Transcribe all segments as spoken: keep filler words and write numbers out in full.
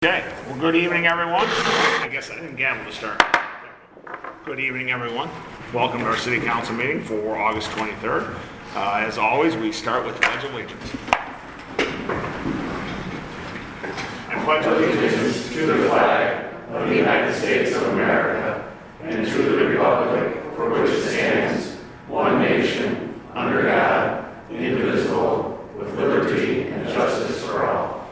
Okay, well, good evening, everyone. I guess I didn't gavel to start. Good evening, everyone. Welcome to our City Council meeting for August twenty-third. Uh, as always, we start with the Pledge of Allegiance. I pledge allegiance to the flag of the United States of America and to the republic for which it stands, one nation, under God, indivisible, with liberty and justice for all.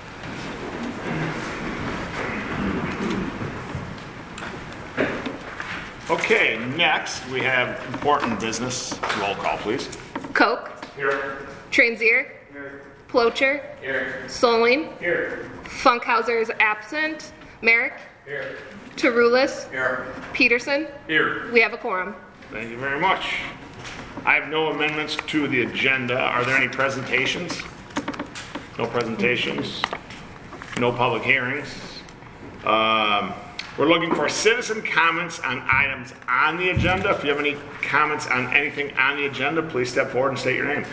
Okay, next we have important business. Roll call, please. Koch. Here. Transier. Here. Plocher. Here. Soling. Here. Funkhauser is absent. Merrick. Here. Tarulis. Here. Peterson. Here. We have a quorum. Thank you very much. I have no amendments to the agenda. Are there any presentations? No presentations. No public hearings. Um, we're looking for citizen comments on items on the agenda. If you have any comments on anything on the agenda, please step forward and state your name.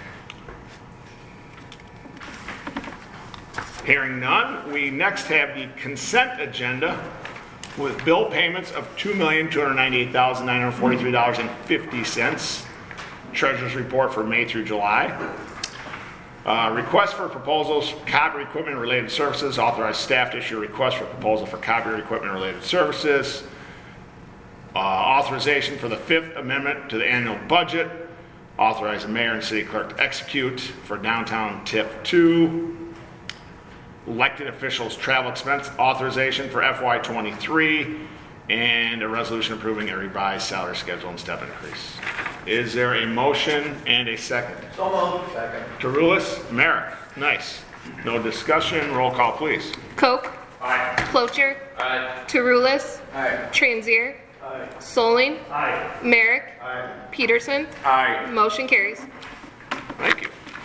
Hearing none, we next have the consent agenda with bill payments of two million two hundred ninety-eight thousand nine hundred forty-three dollars and fifty cents. Treasurer's report for May through July. Uh, request for proposals, copier equipment related services. Authorize staff to issue a request for proposal for copier equipment related services. Uh, authorization for the Fifth Amendment to the annual budget. Authorize the mayor and city clerk to execute for downtown T I F two. Elected officials travel expense authorization for F Y twenty-three. And a resolution approving a revised salary schedule and step increase. Is there a motion and a second? So moved. Second. Tarulis, Merrick. Nice. No discussion. Roll call, please. Koch. Aye. Plocher. Aye. Tarulis. Aye. Transier. Aye. Soling. Aye. Merrick. Aye. Peterson. Aye. Motion carries. Thank you.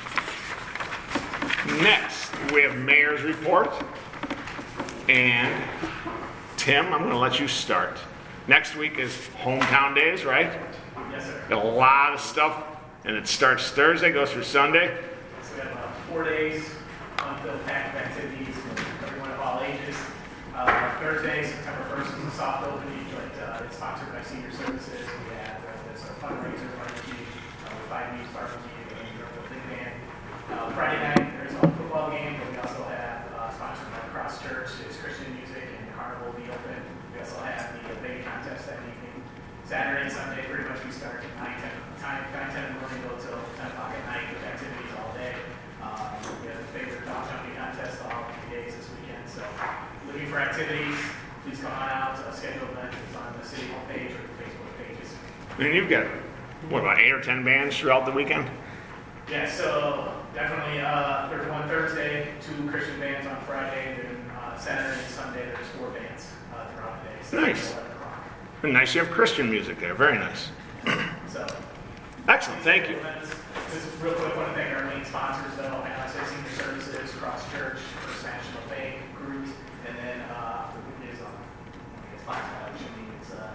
Next, we have mayor's report. And Tim, I'm going to let you start. Next week is hometown days, right? Yes, sir. Got a lot of stuff, and it starts Thursday, goes through Sunday. So we have uh, four days unfilled packed of activities for everyone of all ages. Uh, Thursday, September first is a soft opening, but uh, it's sponsored by Senior Services. We have uh, this uh, fundraiser barbecue uh, with Five News Barbecue and the Big Band. Uh, Friday night, there's a football game, but we also have uh, sponsored by Cross Church. It's Christian music and Carnival will be open. We also have the uh, baby contest that evening. Saturday and Sunday, pretty much we start at nine, ten, nine, ten in the morning, go till ten o'clock at night with activities all day. Uh, we have a favorite dog jumping contest all three days this weekend. So, looking for activities, please come on out. Uh, schedule event is on the city homepage or the Facebook pages. And you've got, what, about eight or ten bands throughout the weekend? Yeah, so definitely uh, there's one Thursday, two Christian bands on Friday, then uh, Saturday and Sunday there's four bands uh, throughout the day. So Nice. eleven o'clock. And nice you have Christian music there. Very nice. So. Excellent. Thank you. Just real quick, I want to thank our main sponsors, though, N S A Senior Services, Cross Church, First National Bank, Groot, and then uh, is um, I guess last Valley Chimney is uh,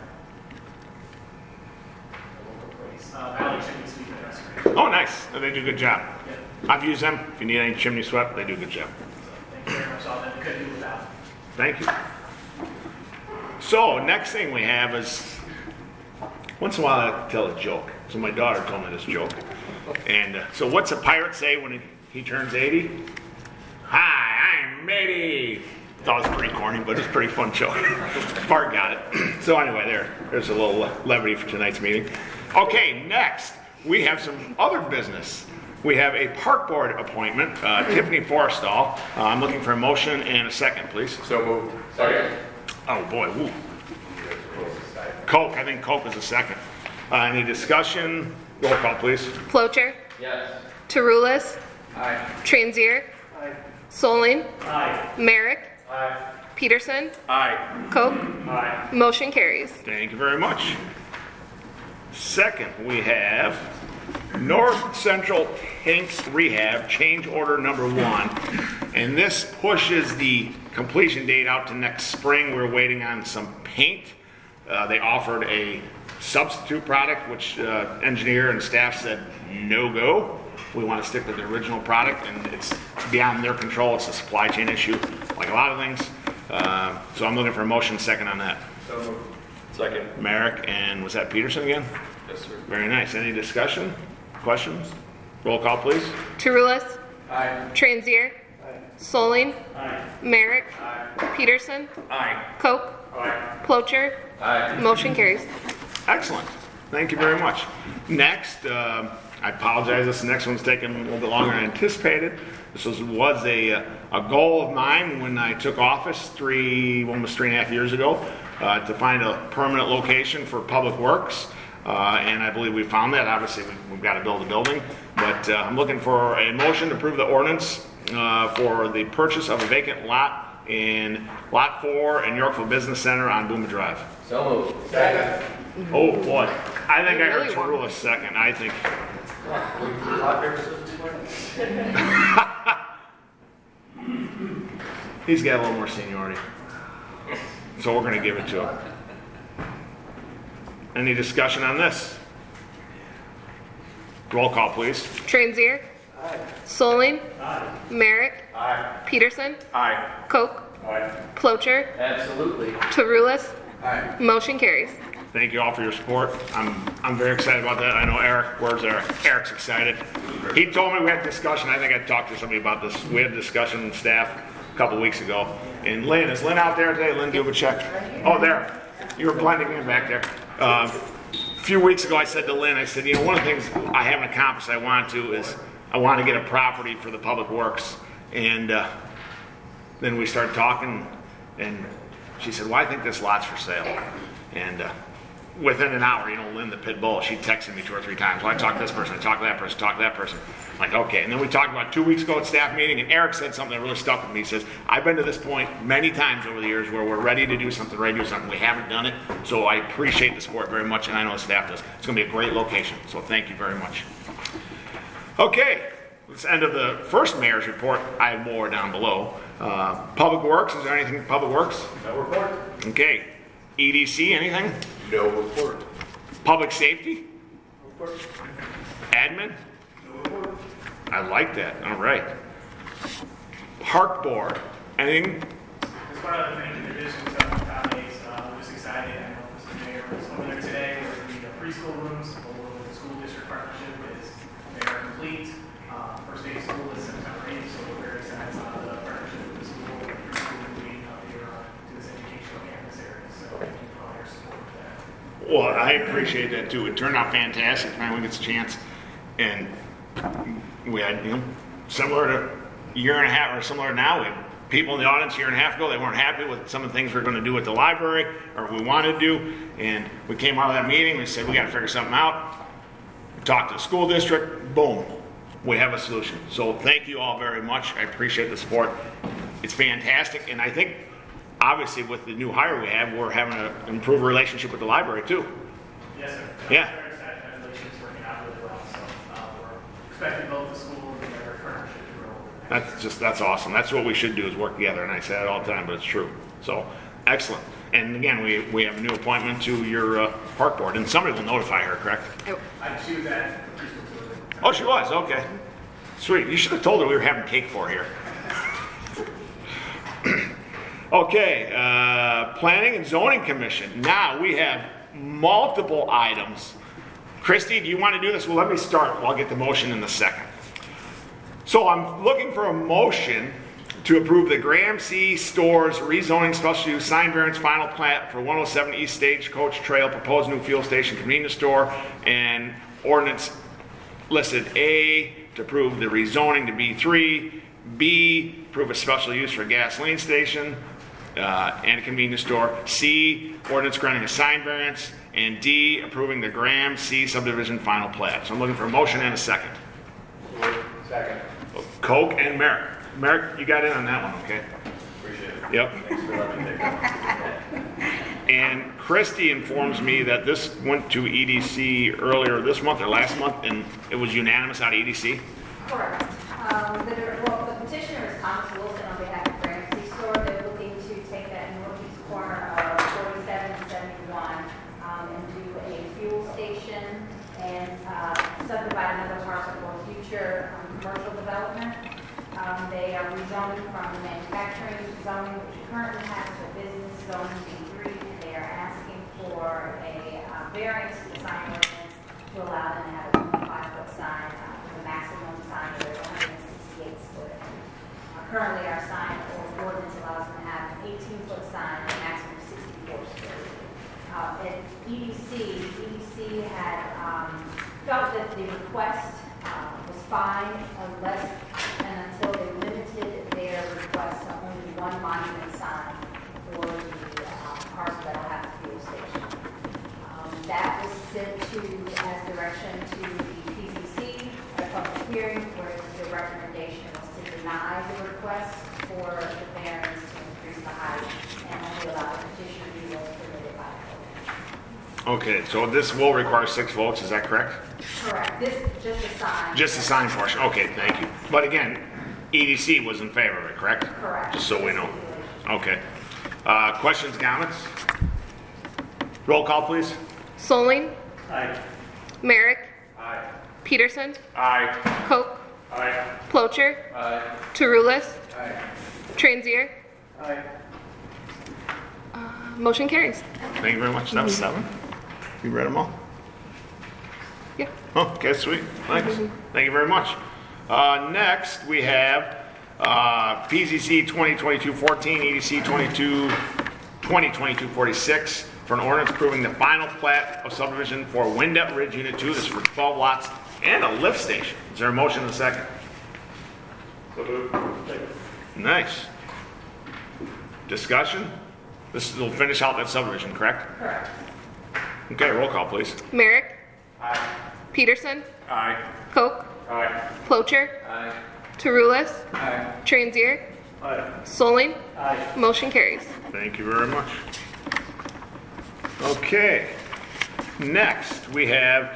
a local place. Uh, Valley Chimney Sweep and Restoration. Oh, nice. They do a good job. Yep. I've used them. If you need any chimney swept, they do a good job. So thank you very much, all that we couldn't do without. Thank you. So, next thing we have is, once in a while I tell a joke. So my daughter told me this joke. And uh, so what's a pirate say when he, he turns eighty? Hi, I'm eighty. Thought it was pretty corny, but it's a pretty fun joke. Bart got it. So anyway, there, there's a little levity for tonight's meeting. Okay, next, we have some other business. We have a park board appointment, uh, Tiffany Forrestal. Uh, I'm looking for a motion and a second, please. So moved. Second. Oh boy, woo. Coke, I think Coke is a second. Uh, any discussion? Roll call, please. Plocher. Yes. Tarulis. Aye. Transier. Aye. Soling. Aye. Merrick. Aye. Peterson. Aye. Koch. Aye. Motion carries. Thank you very much. Second, we have North Central Tanks Rehab, change order number one. And this pushes the completion date out to next spring. We're waiting on some paint. Uh, they offered a substitute product, which uh, engineer and staff said no go. we want to stick with the original product, and it's beyond their control. It's a supply chain issue, like a lot of things. Uh, so I'm looking for a motion second on that. So moved. Second. Merrick, and was that Peterson again? Yes, sir. Very nice. Any discussion? Questions? Roll call, please. Tarulas, Aye. Transier, Solling, Aye. Merrick, Aye. Peterson, Aye. Koch, Aye. Plocher, Aye. motion carries. Excellent. Thank you very much. Next, uh, I apologize. This next one's taking a little bit longer than anticipated. This was, was a, a goal of mine when I took office three, almost three and a half years ago, uh, to find a permanent location for Public Works. Uh, and I believe we found that. Obviously, we, we've got to build a building. But uh, I'm looking for a motion to approve the ordinance uh, for the purchase of a vacant lot in Lot four in Yorkville Business Center on Booma Drive. So moved. Second. Oh, boy. I think I heard Really want- Tarula second. I think. He's got a little more seniority. So we're going to give it to him. Any discussion on this? Roll call, please. Transier, Solling, Merrick, Aye. Peterson, Aye. Koch, Aye. Plocher, Absolutely. Tarulas, Aye. motion carries. Thank you all for your support. I'm I'm very excited about that. I know Eric, where's Eric? Eric's excited. He told me we had a discussion. I think I talked to somebody about this. We had a discussion with staff a couple weeks ago. And Lynn, is Lynn out there today? Lynn Dubacek? Oh, there. You were blending in back there. Um, a few weeks ago, I said to Lynn, I said, you know, one of the things I haven't accomplished I want to is I want to get a property for the Public Works. And uh, then we started talking, and she said, well, I think this lot's for sale. And uh, within an hour, you know, Lynn the pit bull, she texted me two or three times. Well, I talked to this person, I talked to that person, talked to that person. I'm like, okay. And then we talked about two weeks ago at staff meeting, and Eric said something that really stuck with me. He says, I've been to this point many times over the years where we're ready to do something, ready to do something. We haven't done it. So I appreciate the support very much, and I know the staff does. It's going to be a great location. So thank you very much. Okay. That's the end of the first mayor's report. I have more down below. Uh, Public Works, is there anything Public Works? No report. Okay. E D C, anything? No report. Public Safety? No report. Admin? No report. I like that. All right. Park Board, anything? As one of the things in addition to the colleagues, uh, we're just excited. I know Mister Mayor was over there today with the preschool rooms, along with the school district partnership is they are complete. Uh, first day of school is September eighth, so we're very excited about the partnership with the school and preschool moving out here uh, to this educational campus area. So thank you for all your support for that. Well, I appreciate that too. It turned out fantastic. Finally gets a chance. And we had, you know, similar to a year and a half or similar to now, we had people in the audience a year and a half ago, they weren't happy with some of the things we were going to do at the library or we wanted to do. And we came out of that meeting, we said, we got to figure something out. We talked to the school district, boom, we have a solution. So thank you all very much. I appreciate the support. It's fantastic. And I think, obviously, with the new hire we have, we're having an improved relationship with the library too. Yes, sir. Yeah. I'm very excited. That relationship's working out really well. So uh, we're expecting both the school and their partnership to grow. That's just, that's awesome. That's what we should do is work together. And I say that all the time, but it's true. So, excellent. And again, we, we have a new appointment to your uh, park board, and somebody will notify her, correct? Oh, I she was at the preschool tour. Oh, she was, okay. Sweet. You should have told her we were having cake for her here. Okay, uh, Planning and Zoning Commission. Now we have multiple items. Christy, do you want to do this? Well, let me start. I'll get the motion in a second. So I'm looking for a motion to approve the Graham C. Stores rezoning special use sign variance final plat for one oh seven East Stagecoach Trail, proposed new fuel station convenience store, and ordinance listed A, to approve the rezoning to B three, B, approve a special use for a gasoline station uh, and a convenience store, C, ordinance granting a sign variance, and D, approving the Graham C. subdivision final plat. So I'm looking for a motion and a second. Second. Koch and Merrick. Merrick, you got in on that one, okay? Appreciate it. Yep. Thanks for letting me take it. And Christy informs me that this went to E D C earlier this month or last month, and it was unanimous out of E D C. Correct. Um, the, well, the petitioner is Thomas Wilson on behalf of Graham C. Store. They're looking to take that northeast corner of forty-seven and seventy-one um, and do a fuel station and uh, subdivide another parcel for future currently has a business zone B three, and they are asking for a uh, variance to the sign ordinance to allow them to have a twenty-five foot sign, uh, with a maximum sign area of one hundred sixty-eight square feet. Uh, Currently, our sign ordinance allows them to have an eighteen foot sign, a maximum of sixty-four square feet. Uh, At E D C, E D C had um, felt that the request uh, was fine unless and until they limited their request to only one monument sign for the uh, parcel that will have a fuel station. Um, That was sent to, as direction to the P C C at a public hearing, where the recommendation was to deny the request for the variance to increase the height and only allow the petitioner to be permitted by code. Okay, so this will require six votes, is that correct? Correct. This, just a sign. Just the sign portion, okay, thank you. But again, E D C was in favor of it, correct? Correct. Just so we know. Okay. Uh, questions, comments? Roll call, please. Solling, Aye. Merrick, Aye. Peterson, Aye. Cope, Aye. Plocher, Aye. Tarulis, Aye. Transier. Aye. Uh, motion carries. Thank you very much. That was seven. You read them all? Yeah. Oh, okay, sweet. Thanks. Thank you very much. Uh, next, we have uh, P Z C twenty twenty-two fourteen, E D C twenty-two, twenty twenty-two forty-six for an ordinance approving the final plat of subdivision for Windut Ridge Unit two. This is for twelve lots and a lift station. Is there a motion and a second? Nice. Discussion? This will finish out that subdivision, correct? Correct. Okay, roll call, please. Merrick, Aye. Peterson, Aye. Cope, Aye. Plocher, Aye. Tarulis, Aye. Transier, Aye. Solling. Aye. Motion carries. Thank you very much. Okay, next we have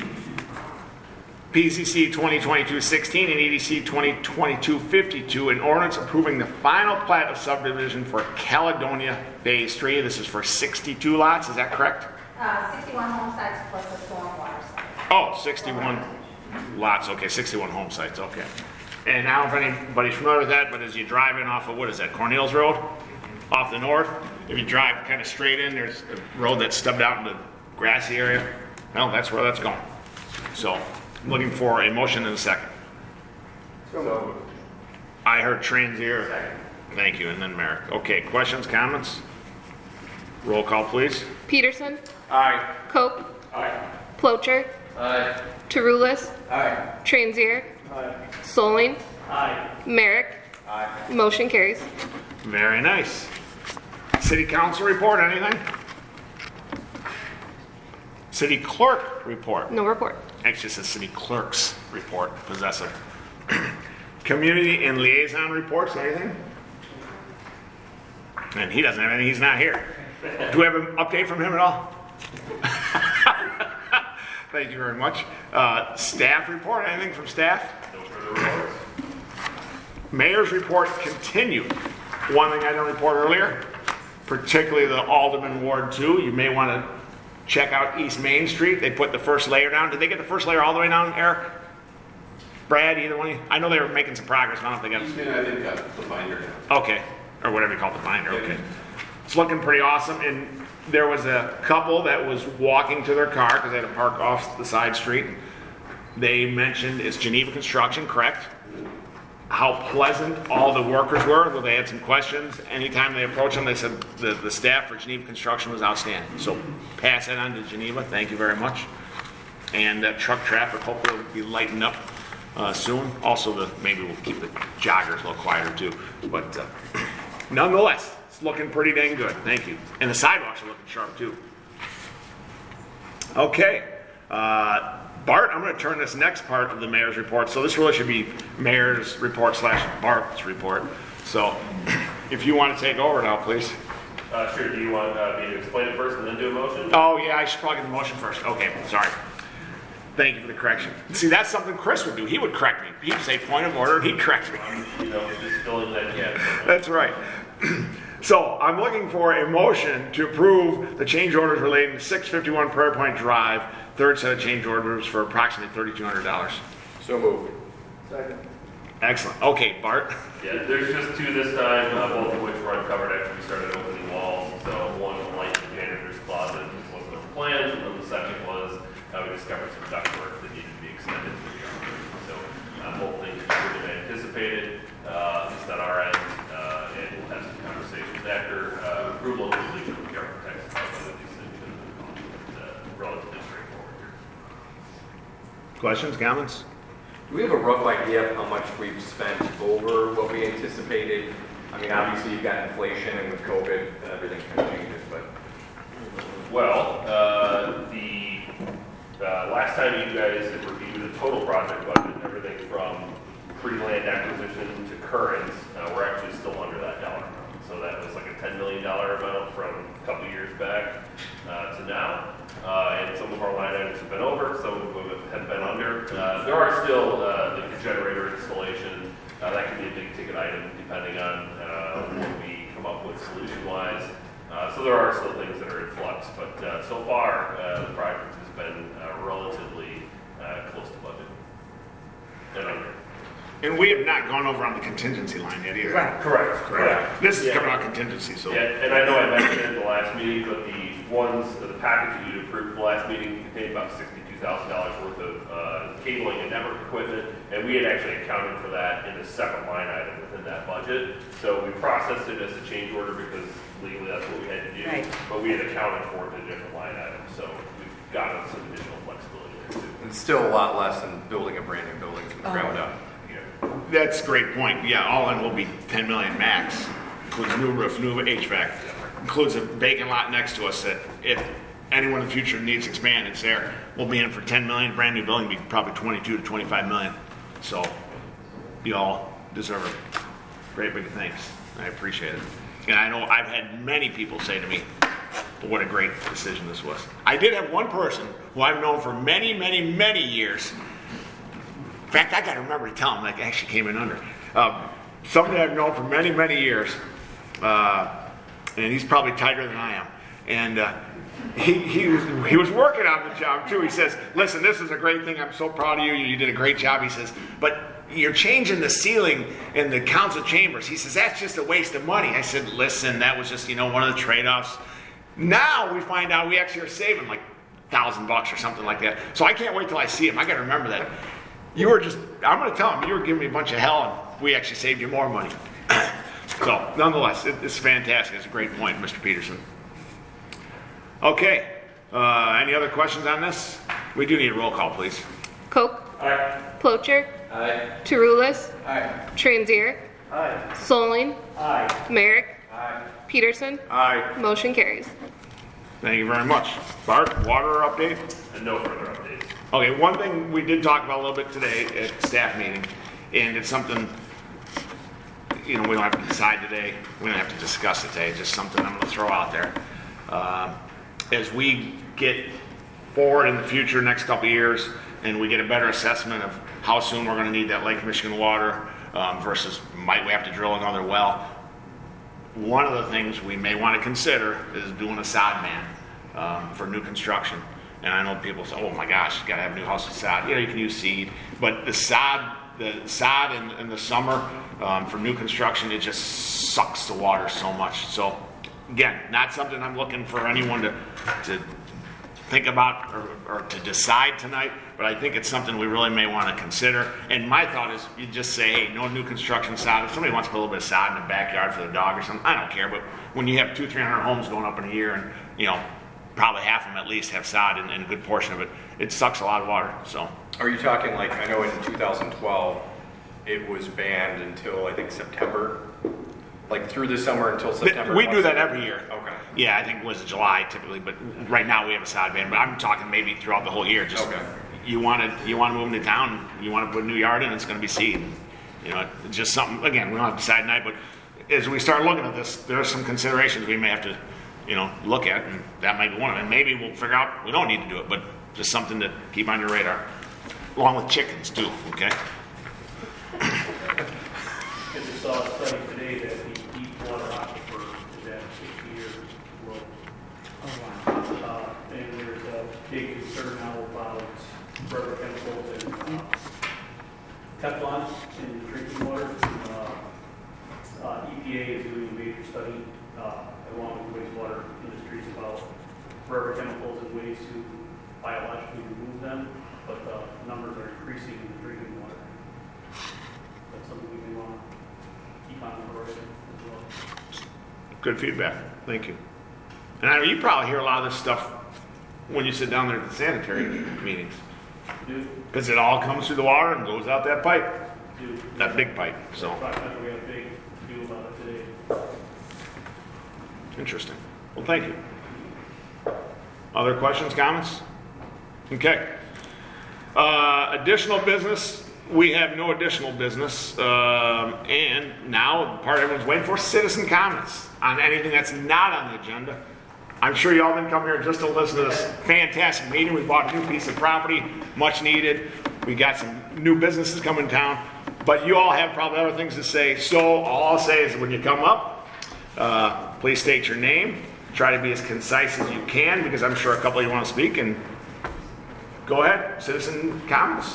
P C C twenty twenty-two sixteen and E D C twenty twenty-two fifty-two, an ordinance approving the final plat of subdivision for Caledonia Phase three. This is for sixty-two lots, is that correct? Uh, sixty-one home sites plus a stormwater site. Oh, sixty-one lots, okay, sixty-one home sites, okay. And I don't know if anybody's familiar with that, but as you drive in off of, what is that, Cornels Road? Off the north, if you drive kind of straight in, there's a road that's stubbed out in the grassy area. Well, that's where that's going. So, I'm looking for a motion in a second. So. I heard Transier. Second. Thank you, and then Merrick. Okay, questions, comments? Roll call, please. Peterson, Aye. Cope, Aye. Plocher, Aye. Tarulis, Aye. Transier, Aye. Solling, Aye. Merrick. Aye. Motion carries. Very nice. City council report, anything? City clerk report. No report. Actually, it says city clerk's report, possessive. Community and liaison reports, anything? And he doesn't have anything, he's not here. Do we have an update from him at all? Thank you very much. Uh, staff report, anything from staff? No further reports. Mayor's report continued. One thing I didn't report earlier, particularly the Alderman Ward two, you may want to check out East Main Street. They put the first layer down. Did they get the first layer all the way down, Eric? Brad, either one of you? I know they were making some progress. I don't know if they got He's gonna, I think, got the binder now. Okay, or whatever you call it, the binder, okay. It's looking pretty awesome, and there was a couple that was walking to their car because they had to park off the side street. They mentioned it's Geneva Construction, correct? How pleasant all the workers were, though they had some questions. Anytime they approached them, they said the, the staff for Geneva Construction was outstanding. So pass that on to Geneva, thank you very much. And uh, truck traffic hopefully will be lightened up uh, soon. Also, the maybe we'll keep the joggers a little quieter too. But uh, nonetheless, it's looking pretty dang good, thank you. And the sidewalks are looking sharp too. Okay, uh, Bart, I'm going to turn this next part of the mayor's report. So this really should be mayor's report slash Bart's report. So if you want to take over now, please. Uh, sure. Do you want uh, me to explain it first and then do a motion? Oh, yeah, I should probably get the motion first. Okay, sorry. Thank you for the correction. See, that's something Chris would do. He would correct me. He'd say point of order, and he'd correct me. You know, just filling that gap. That's right. So I'm looking for a motion to approve the change orders relating to six fifty-one Prairie Point Drive, third set of change orders for approximately thirty-two hundred dollars. So moved. Second. Excellent. Okay, Bart? Yeah, there's just two this time, uh, both of which were uncovered after we started opening walls. So one was light in the janitor's closet, which wasn't on the plan, and then the second was uh, we discovered some ductwork that needed to be extended to the yard. So uh, both things are quicker than anticipated, uh, at least on our end, uh, and we'll have some conversations after uh, approval and completion of the architects about whether these things should have gone. But, uh, relatively straightforward here. Questions, comments? Do we have a rough idea of how much we've spent over what we anticipated? I mean, obviously you've got inflation and with COVID, everything kind of changes, but. Well, uh, the uh, last time you guys had reviewed the total project budget and everything from pre-land acquisition to current, uh, we're actually still under that dollar amount. So that was like a ten million dollars amount from a couple years back uh, to now. Uh, and some of our line items have been over, some of them have been under. Uh, there are still uh, the generator installation. Uh, that can be a big ticket item depending on uh, what we come up with solution-wise. Uh, so there are still things that are in flux, but uh, so far uh, the project has been uh, relatively uh, close to budget and under. And we have not gone over on the contingency line yet either. Correct. Correct. This is Yeah. coming out contingency, so. Yeah, and I know I mentioned it in the last meeting, but the ones, the package that you approved the last meeting contained about sixty-two thousand dollars worth of uh, cabling and network equipment, and we had actually accounted for that in a separate line item within that budget. So we processed it as a change order because legally that's what we had to do, Right. but we had accounted for it in a different line item, so we've gotten some additional flexibility there too. It's still a lot less than building a brand new building from the Oh. ground up. That's a great point. Yeah, all in will be ten million max. Includes new roof, new H V A C. Includes a vacant lot next to us that if anyone in the future needs to expand, it's there. We'll be in for ten million. Brand new building will be probably twenty-two to twenty-five million. So you all deserve a great big thanks. I appreciate it. And I know I've had many people say to me, what a great decision this was. I did have one person who I've known for many, many, many years. In fact, I got to remember to tell him that actually came in under. Um, somebody I've known for many, many years, uh, and he's probably tighter than I am. And uh, he, he, was, he was working on the job too. He says, listen, this is a great thing. I'm so proud of you. You did a great job. He says, but you're changing the ceiling in the council chambers. He says, that's just a waste of money. I said, listen, that was just, you know, one of the trade-offs. Now we find out we actually are saving like a thousand bucks or something like that. So I can't wait till I see him. I got to remember that. You were just, I'm going to tell him, you were giving me a bunch of hell and we actually saved you more money. So, nonetheless, it, it's fantastic. It's a great point, Mister Peterson. Okay, uh, any other questions on this? We do need a roll call, please. Koch. Aye. Plocher. Aye. Turulis. Aye. Transier. Aye. Solling. Aye. Merrick. Aye. Peterson. Aye. Motion carries. Thank you very much. Bart, water update? And no further updates. Okay, one thing we did talk about a little bit today at staff meeting, and it's something, you know, we don't have to decide today. We don't have to discuss it today. It's just something I'm going to throw out there. Uh, as we get forward in the future, next couple of years, and we get a better assessment of how soon we're going to need that Lake Michigan water um, versus might we have to drill another well, one of the things we may want to consider is doing a sod ban um, for new construction. And I know people say, oh my gosh, you gotta have a new house with sod. Yeah, you can use seed, but the sod, the sod in, in the summer um, for new construction, it just sucks the water so much. So again, not something I'm looking for anyone to, to think about or, or to decide tonight, but I think it's something we really may want to consider. And my thought is you just say, hey, no new construction sod. If somebody wants to put a little bit of sod in the backyard for their dog or something, I don't care. But when you have two, three hundred homes going up in a year and, you know, probably half of them at least have sod and, and a good portion of it, it sucks a lot of water. So Are you talking like, I know in two thousand twelve, it was banned until I think September? Like through the summer until September? we do that every year. Okay. Yeah, I think it was July typically, but right now we have a sod ban. But I'm talking maybe throughout the whole year. Just Okay. you want to you want to move into town, you want to put a new yard in, it's going to be seed. You know, it's just something. Again, we don't have to decide tonight, but as we start looking at this, there are some considerations we may have to, you know, look at, and that might be one of them. And maybe we'll figure out we don't need to do it, but just something to keep on your radar, along with chickens too. Okay. I just saw a study today that the deep water aquifer is at sixty years low. Uh, and there's a big concern now about rubber chemicals and uh, Teflon in drinking water. Uh, uh, E P A is doing a major study uh, along with wastewater industries about forever chemicals and ways to biologically remove them, but the numbers are increasing in the drinking water. That's something we may want to keep on the horizon as well. Good feedback. Thank you. And I know you probably hear a lot of this stuff when you sit down there at the sanitary meetings. Do, Because it all comes through the water and goes out that pipe, do. that big pipe. So, Fact that we had a big deal about it today. interesting. Well, thank you. Other questions, comments? Okay. Uh, additional business. We have no additional business. Um, and now, the part everyone's waiting for, citizen comments on anything that's not on the agenda. I'm sure you all didn't come here just to listen to this fantastic meeting. We bought a new piece of property, much needed. We got some new businesses coming in town. But you all have probably other things to say. So all I'll say is when you come up, uh, please state your name. Try to be as concise as you can because I'm sure a couple of you want to speak. And go ahead, citizen comments.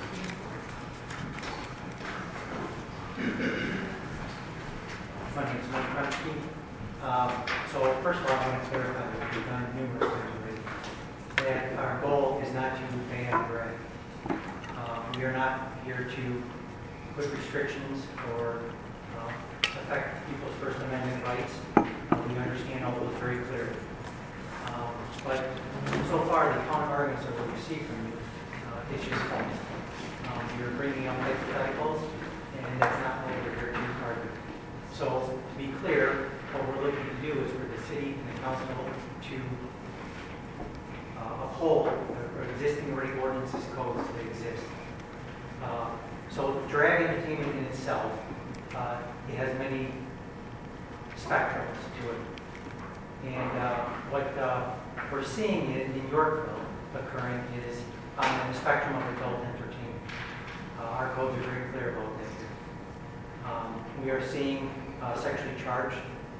My name is Mike Krensky. Um, so first of all, I want to clarify that we've done numerous times already, that our goal is not to ban bread. Uh, we are not here to put restrictions or uh, affect people's First Amendment rights. Uh, we understand all those very clearly. Um, but so far, the counter arguments that we receive from you, uh, it's just false. Um, you're bringing up hypotheticals, and that's not what we're here to argue. So to be clear, what we're looking to do is for the city and the council to uh, uphold the existing already ordinances codes that exist. Uh, so drag entertainment in itself, uh, it has many spectrums to it. And uh, what uh, we're seeing in, in Yorkville occurring is on the spectrum of adult entertainment. Uh, our codes are very clear about that here. Um, we are seeing uh, sexually charged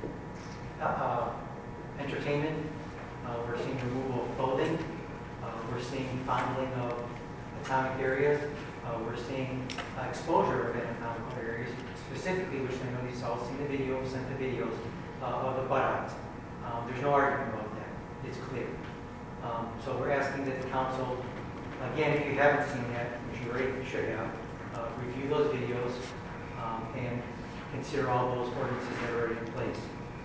Uh, uh, entertainment, uh, we're seeing removal of clothing, uh, we're seeing fondling of atomic areas, uh, we're seeing uh, exposure of anatomical areas, specifically, which I know you've all seen the video, sent the videos uh, of the buttocks. Um, there's no argument about that. It's clear. Um, so we're asking that the council, again, if you haven't seen that, which you already should have, uh, review those videos um, and consider all those ordinances that are already in place.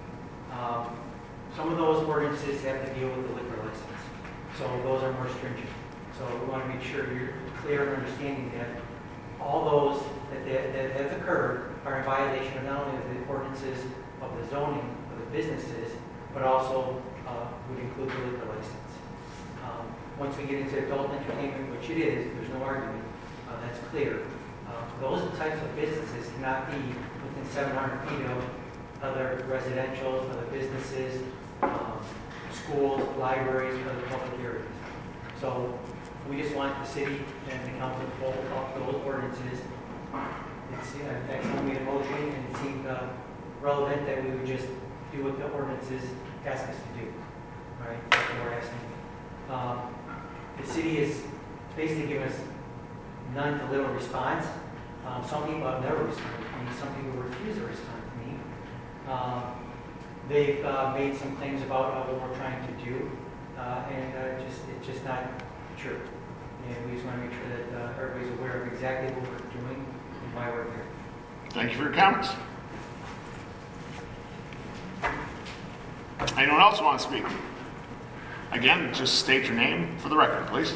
Um, some of those ordinances have to deal with the liquor license, so those are more stringent. So we want to make sure you're clear in understanding that all those that, that, that have occurred are in violation of not only the ordinances of the zoning of the businesses, but also uh, would include the liquor license. Um, once we get into adult entertainment, which it is, there's no argument, uh, that's clear. Uh, those types of businesses cannot be within seven hundred feet of other residential, other businesses, um, schools, libraries, other public areas. So we just want the city and the council to hold up those ordinances. It's, uh, in fact, someone made a motion and it seemed uh, relevant that we would just do what the ordinances ask us to do. All right, that's what we're asking. Um, the city is basically given us none to little response. Um, some people have never responded to me. Some people refuse to respond to me. Um, they've uh, made some claims about uh, what we're trying to do, uh, and uh, just it's just not true. And we just want to make sure that uh, everybody's aware of exactly what we're doing and why we're here. Thank you for your comments. Anyone else want to speak? Again, just state your name for the record, please.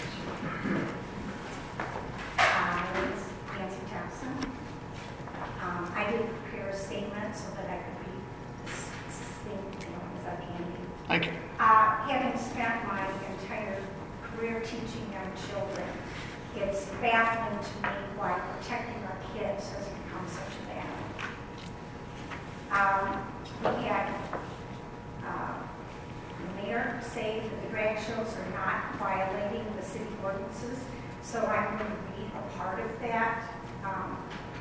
My name is Nancy Thompson. Um, I did prepare a statement so that I could be succinct, you know, as I can be. Thank you. Uh, having spent my entire career teaching young children, it's baffling to me why protecting our kids has become such a battle. Um, we had uh, the mayor say that the drag shows are not violating the city ordinances, so I'm going to read a part of that. Um,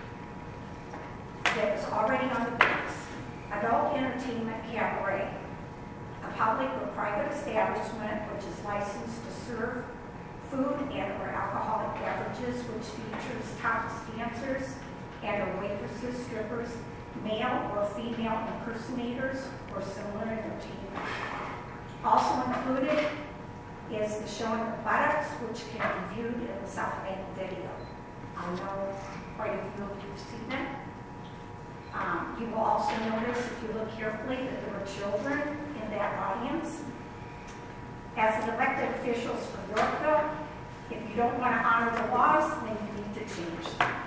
that was already on the books. Adult entertainment cabaret, a public or private establishment which is licensed to serve food and or alcoholic beverages, which features topless dancers and or waitresses, strippers, male or female impersonators, or similar entertainment. Also included is the showing of buttocks, which can be viewed in the South Bank video. I know quite a few of you have seen it. Um, you will also notice, if you look carefully, that there were children in that audience. As an elected officials for Yorkville, if you don't want to honor the laws, then you need to change them.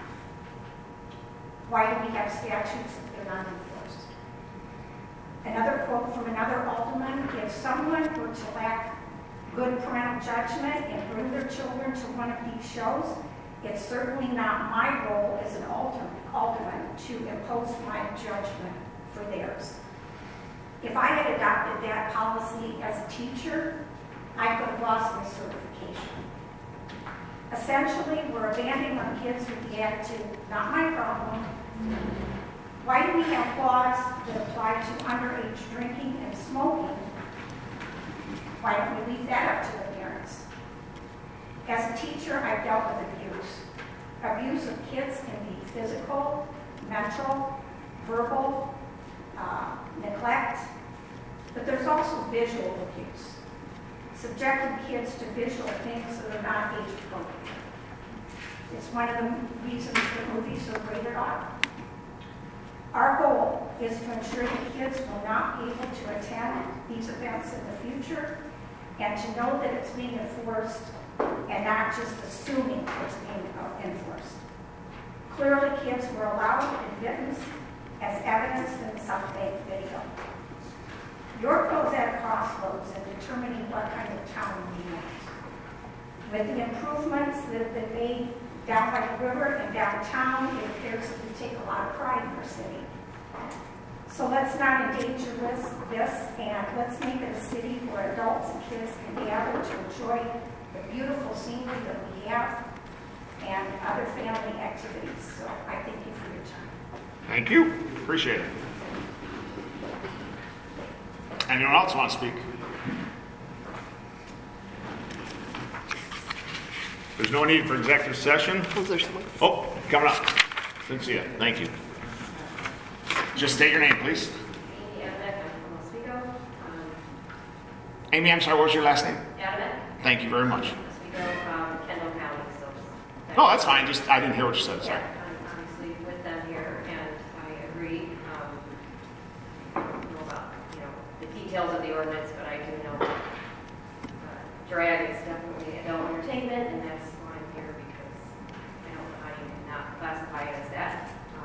Why do we have statutes if they're not enforced? Another quote from another alderman: if someone were to lack good parental judgment and bring their children to one of these shows, it's certainly not my role as an alderman, alderman to impose my judgment for theirs. If I had adopted that policy as a teacher, I could have lost my certification. Essentially, we're abandoning our kids with the attitude, not my problem. Why do we have laws that apply to underage drinking and smoking? Why don't we leave that up to the parents? As a teacher, I've dealt with abuse. Abuse of kids can be physical, mental, verbal, uh, neglect, but there's also visual abuse. Subjecting kids to visual things that are not age appropriate. It's one of the reasons that movies are rated R. Our goal is to ensure that kids will not be able to attend these events in the future and to know that it's being enforced and not just assuming it's being enforced. Clearly, kids were allowed and witnessed as evidenced in the South Bank video. Yorkville is at a crossroads in determining what kind of town we want. With the improvements that have been made down by the river and downtown, it appears that we take a lot of pride in our city. So let's not endanger this, this and let's make it a city where adults and kids can gather to enjoy the beautiful scenery that we have and other family activities. So I thank you for your time. Thank you. Appreciate it. Anyone else want to speak? There's no need for executive session. Oh, coming up. Didn't see it. Thank you. Just state your name, please. Amy Adamec, I'm from Oswego. Um, Amy, I'm sorry, what was your last name? Adamec. Thank you very much. Oswego from Kendall County. So No, that's fine. Just I didn't hear what you said. Sorry. Yeah, I'm obviously with them here, and I agree. Um, I don't know about you know the details of the ordinance, but I do know that uh, drag is definitely adult entertainment, and that's why I'm here because I don't know how you can not classify it as that.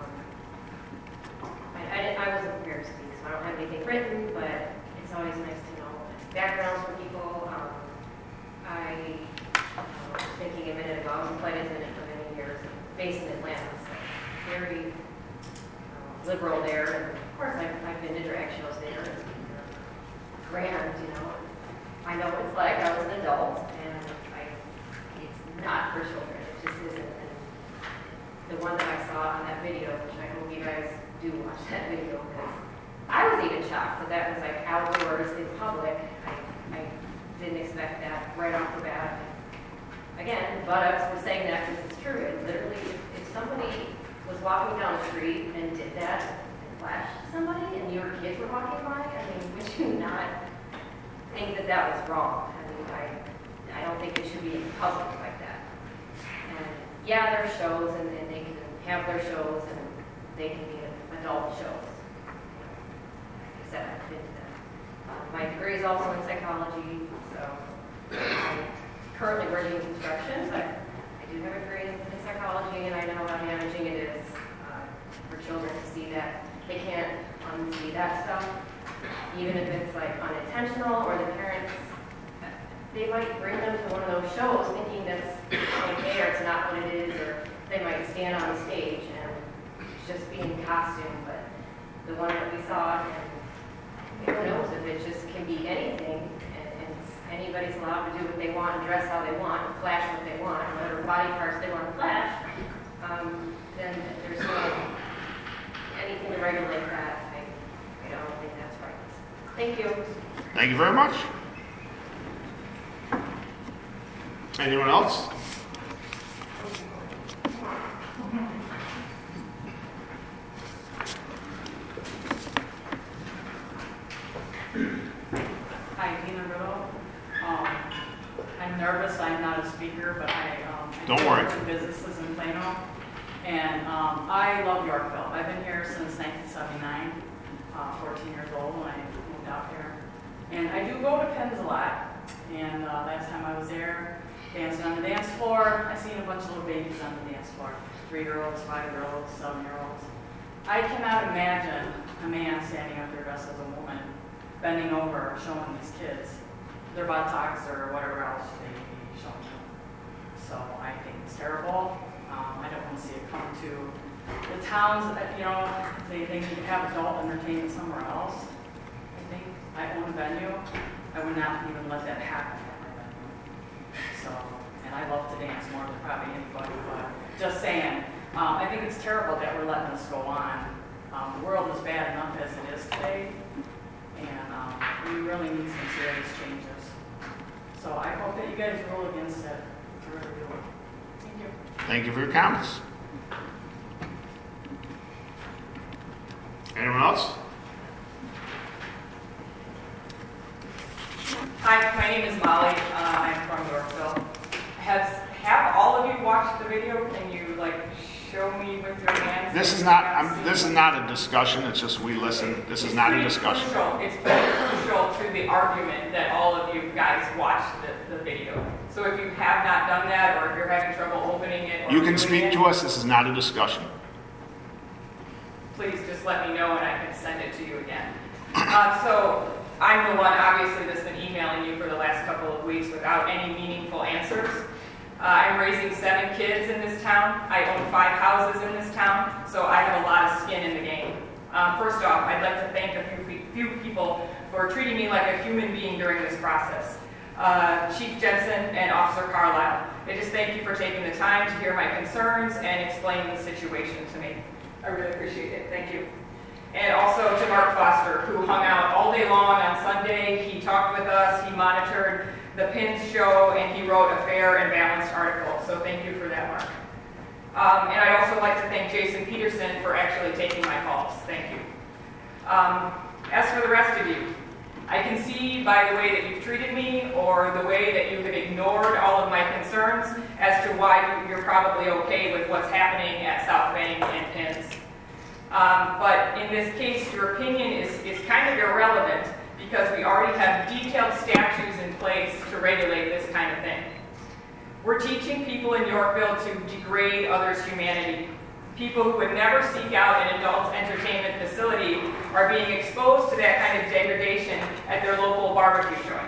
I, didn't, I wasn't prepared to speak, so I don't have anything written, but it's always nice to know backgrounds for people. Um, I uh, was thinking a minute ago, I was a flight attendant for many years, based in Atlanta, so very uh, liberal there. And of course, I've, I've been to drag shows there, and they're grand, you know. I know what it's like. I was an adult, and I, it's not for children. It just isn't. And the one that I saw on that video, which I hope you guys do watch that video, because I was even shocked that that was like outdoors in public. I, I didn't expect that right off the bat. Again, buttocks were saying that because it's true. It literally, if, if somebody was walking down the street and did that and flashed somebody and your kids were walking by, I mean, would you not think that that was wrong? I mean, I, I don't think it should be in public like that. And yeah, there are shows and, and they can have their shows and they can be adult shows. Like I said, I've been to them. Uh, my degree is also in psychology, so I'm currently working in construction, but I do have a degree in, in psychology, and I know how damaging it is uh, for children to see that. They can't unsee that stuff, even if it's like unintentional, or the parents, they might bring them to one of those shows thinking that's okay, or it's not what it is, or they might stand on the stage and just be in costume, but the one that we saw, and who knows if it just can be anything, and, and anybody's allowed to do what they want, and dress how they want, and flash what they want, and whatever body parts they want to flash, um, then there's no anything to regulate that. I, I don't think that's right. Thank you. Thank you very much. Anyone else? Hi, Dina Riddle. Um, I'm nervous. I'm not a speaker, but I, um, I Don't do worry. work with businesses in Plano. And um, I love Yorkville. I've been here since nineteen seventy-nine, uh, fourteen years old when I moved out here. And I do go to Penn's a lot. And uh, last time I was there, dancing on the dance floor, I seen a bunch of little babies on the dance floor. Three-year-olds, five-year-olds, seven-year-olds. I cannot imagine a man standing up there dressed as a woman, bending over, showing these kids their buttocks or whatever else they may be showing them. So I think it's terrible. Um, I don't want to see it come to the towns that, you know, they, they need to have adult entertainment somewhere else. I think I own a venue. I would not even let that happen at my venue. So, and I love to dance more than probably anybody, but just saying, um, I think it's terrible that we're letting this go on. Um, the world is bad enough as it is today, and um, we really need some serious changes. So I hope that you guys rule against it. I really do. Thank you. Thank you for your comments. Anyone else? Hi, my name is Molly. Uh, I'm from Yorkville. Has have all of you watched the video? Can you like show me with your hands? This is not, I'm, this is not a discussion, it's just we listen. This is not a discussion. Crucial. It's pretty crucial to the argument that all of you guys watched the, the video. So if you have not done that, or if you're having trouble opening it, or You can doing speak it, to us, this is not a discussion. please just let me know and I can send it to you again. Uh, so I'm the one, obviously, that's been emailing you for the last couple of weeks without any meaningful answers. Uh, I'm raising seven kids in this town. I own five houses in this town, so I have a lot of skin in the game. Um, first off, I'd like to thank a few, few people for treating me like a human being during this process. Uh, Chief Jensen and Officer Carlisle, I just thank you for taking the time to hear my concerns and explain the situation to me. I really appreciate it. Thank you. And also to Mark Foster, who hung out all day long on Sunday. He talked with us, he monitored the Pins show, and he wrote a fair and balanced article. So thank you for that, Mark. Um, and I'd also like to thank Jason Peterson for actually taking my calls. Thank you. Um, as for the rest of you, I can see by the way that you've treated me or the way that you have ignored all of my concerns as to why you're probably okay with what's happening at South Bank and Pins. Um, but in this case, your opinion is, is kind of irrelevant because we already have detailed statutes in place to regulate this kind of thing. We're teaching people in Yorkville to degrade others' humanity. People who would never seek out an adult entertainment facility are being exposed to that kind of degradation at their local barbecue joint.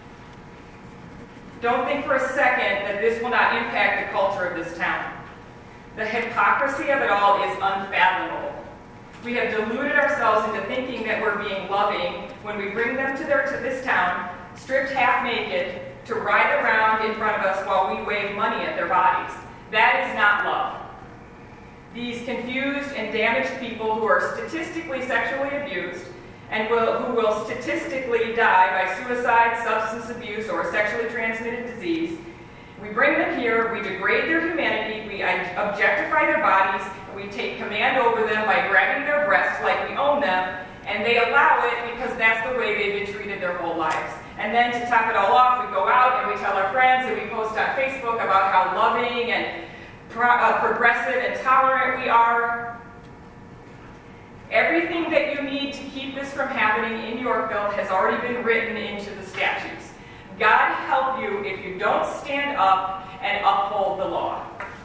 Don't think for a second that this will not impact the culture of this town. The hypocrisy of it all is unfathomable. We have deluded ourselves into thinking that we're being loving when we bring them to, their, to this town, stripped half naked, to ride around in front of us while we wave money at their bodies. That is not love. These confused and damaged people who are statistically sexually abused and will, who will statistically die by suicide, substance abuse, or sexually transmitted disease, we bring them here, we degrade their humanity, we objectify their bodies, and we take command over them by grabbing their breasts like we own them, and they allow it because that's the way they've been treated their whole lives. And then to top it all off, we go out and we tell our friends and we post on Facebook about how loving and pro- uh, progressive and tolerant we are. Everything that you need to keep this from happening in Yorkville has already been written into the statutes. God help you if you don't stand up and uphold the law.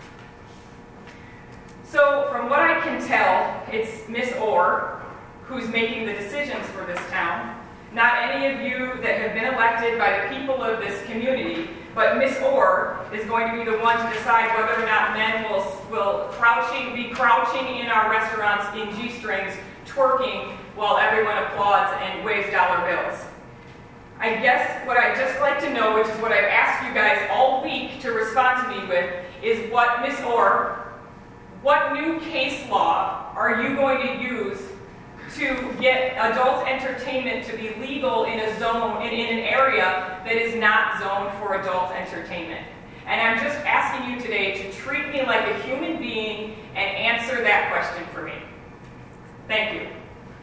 So from what I can tell, it's Miss Orr who's making the decisions for this town. Not any of you that have been elected by the people of this community, but Miss Orr is going to be the one to decide whether or not men will, will crouching, be crouching in our restaurants in G-strings, twerking while everyone applauds and waves dollar bills. I guess what I'd just like to know, which is what I've asked you guys all week to respond to me with, is what, Miss Orr, what new case law are you going to use to get adult entertainment to be legal in a zone, in, in an area that is not zoned for adult entertainment? And I'm just asking you today to treat me like a human being and answer that question for me. Thank you.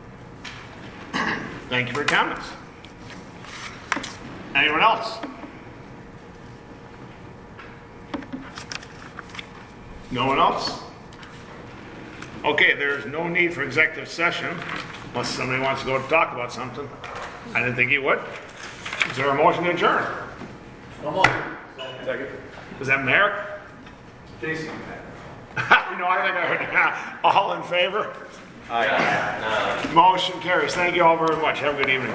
Thank you for your comments. Anyone else? No one else? Okay, there's no need for executive session unless somebody wants to go talk about something. I didn't think he would. Is there a motion to adjourn? No more. Second. Is that Merrick? Jason. No, I think I heard. All in favor? Aye. Motion carries. Thank you all very much. Have a good evening.